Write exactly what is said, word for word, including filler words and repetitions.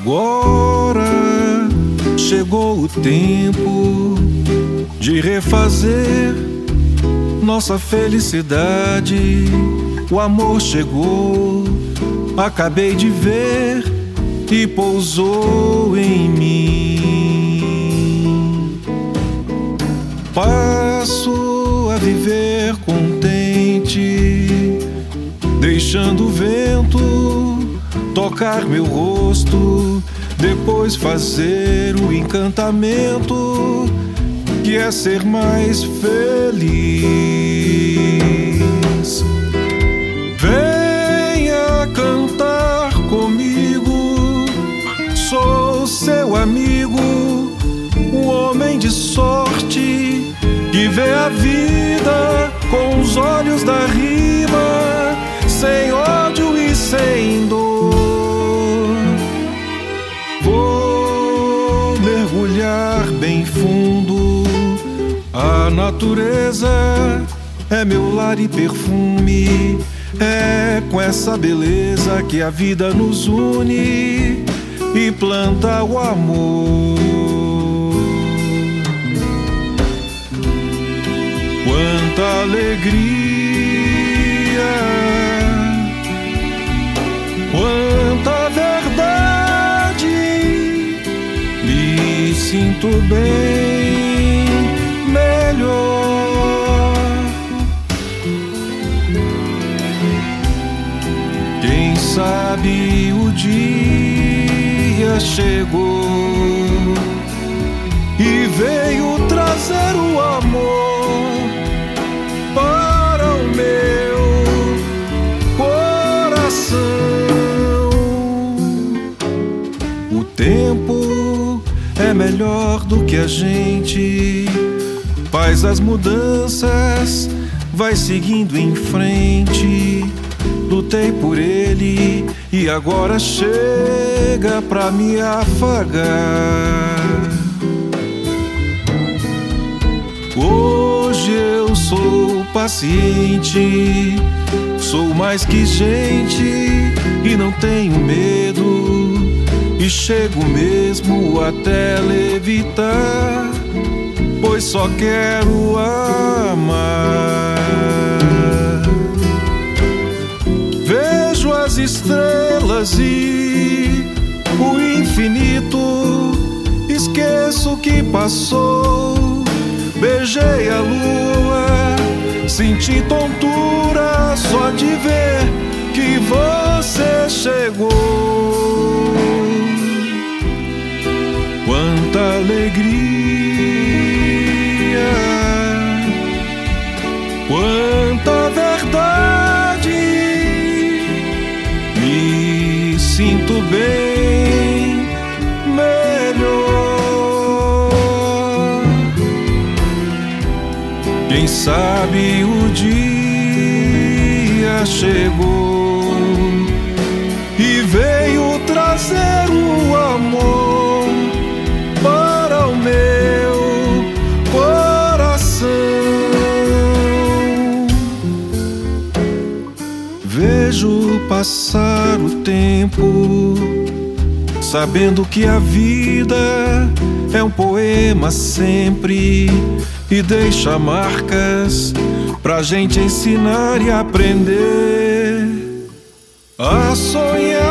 Agora chegou o tempo de refazer nossa felicidade. O amor chegou, acabei de ver e pousou em mim. Passo a viver contente, deixando o vento tocar meu rosto, depois fazer o encantamento que é ser mais feliz. Venha cantar comigo, sou seu amigo, um homem de sorte que vê a vida com os olhos da rima, sem ódio e sem dor. Vou mergulhar bem fundo, a natureza é meu lar e perfume. É com essa beleza que a vida nos une e planta o amor. Quanta alegria, quanta verdade, me sinto bem melhor. Quem sabe o dia chegou e veio trazer o amor para o meu coração. O tempo é melhor do que a gente faz as mudanças, vai seguindo em frente. Lutei por ele e agora chega pra me afagar. Hoje eu sou paciente, sou mais que gente e não tenho medo, e chego mesmo até levitar, pois só quero amar. Vejo as estrelas e o infinito, esqueço o que passou. Beijei a lua, senti tontura só de ver que você chegou. Quanta alegria, quanta verdade, me sinto bem melhor. Quem sabe o dia chegou e veio trazer o amor para o meu coração. Vejo passar o tempo, sabendo que a vida é um poema sempre, e deixa marcas pra gente ensinar e aprender a sonhar.